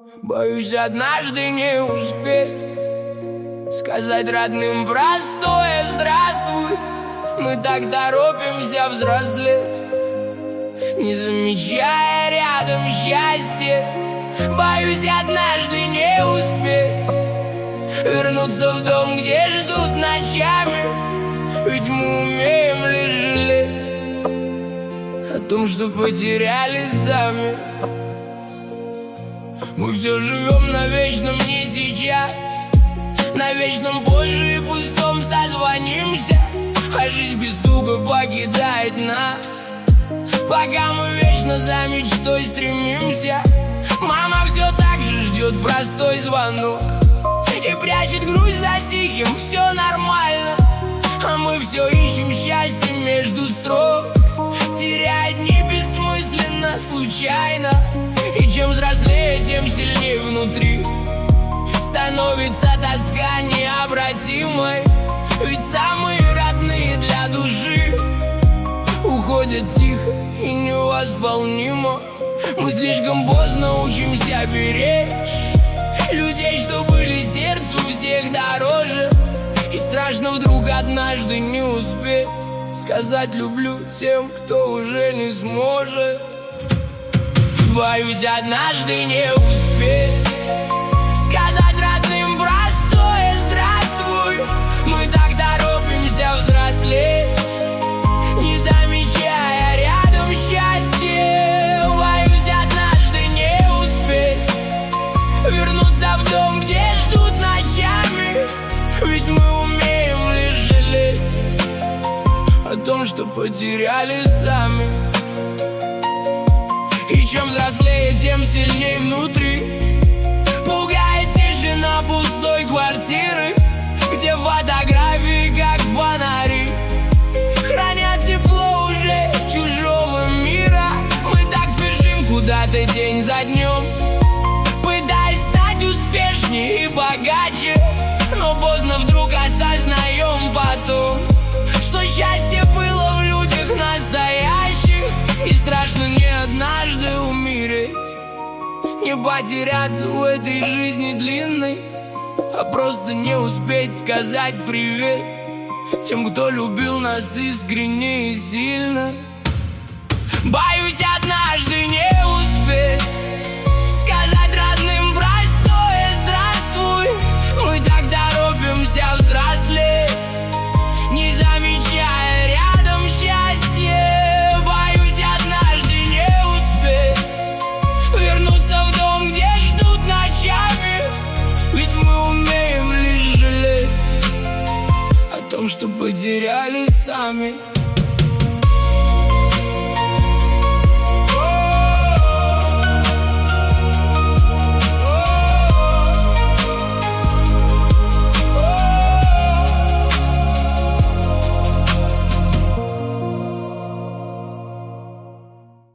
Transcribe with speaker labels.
Speaker 1: Боюсь однажды не успеть сказать родным простое здравствуй. Мы так торопимся взрослеть, не замечая рядом счастья. Боюсь однажды не успеть вернуться в дом, где ждут ночами. Ведь мы умеем лишь жалеть о том, что потеряли сами. Мы все живем на вечном не сейчас, на вечном позже и пустом созвонимся. А жизнь без стука покидает нас, пока мы вечно за мечтой стремимся. Мама все так же ждет простой звонок и прячет грусть за тихим «все нормально». А мы все ищем счастье между строк, теряя дни бессмысленно, случайно. И чем взрослее, тем сильнее внутри становится тоска необратимой. Ведь самые родные для души уходят тихо и невосполнимо. Мы слишком поздно учимся беречь людей, что были сердцу всех дороже. И страшно вдруг однажды не успеть сказать люблю тем, кто уже не сможет. Боюсь однажды не успеть сказать родным простое здравствуй. Мы так торопимся взрослеть, не замечая рядом счастье. Боюсь однажды не успеть вернуться в дом, где ждут ночами. Ведь мы умеем лишь жалеть о том, что потеряли сами. И чем взрослее, тем сильнее внутри пугает тишина пустой квартиры, где фотографии как фонари хранят тепло уже чужого мира. Мы так спешим куда-то день за днем, пытаясь стать успешнее и богаче. Но поздно вдруг осознаем потом, что счастье было в людях настоящих. И страшно не однажды умереть, не потеряться в этой жизни длинной, а просто не успеть сказать привет тем, кто любил нас искренне и сильно. Боюсь однажды не успеть сказать родным простое здравствуй. Мы так торопимся взрослеть, не замечая рядом счастье. Боюсь однажды не успеть вернуться в дом, где ждут ночами. Ведь мы умеем лишь жалеть о том, что потеряли сами.